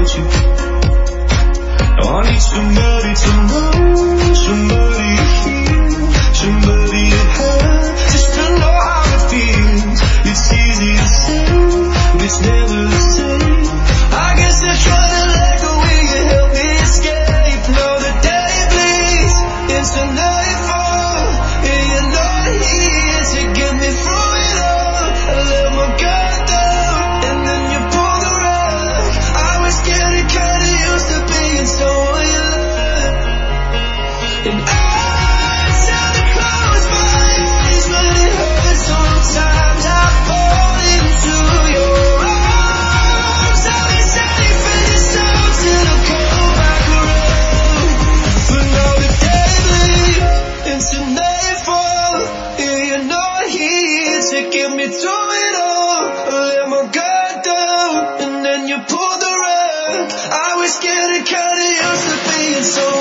without you. Now I need somebody to know, somebody to hear, somebody to have, just to know how it feels. It's easy to say, but it's never the same. I guess they're trying to let go when you help me escape. Now the day bleeds into nightfall, and you're not here to get me through it all. I let my guard down, and then you pull the rug. I was getting kinda used to being someone you love, and I try to close my eyes, but it hurts sometimes. I fall into your arms. I'll be safe in your soul till I come back around. But now the day bleeds into nightfall, and you're not here to get me through it all. I let my guard down, and then you pulled the rug. I was getting kinda used to being so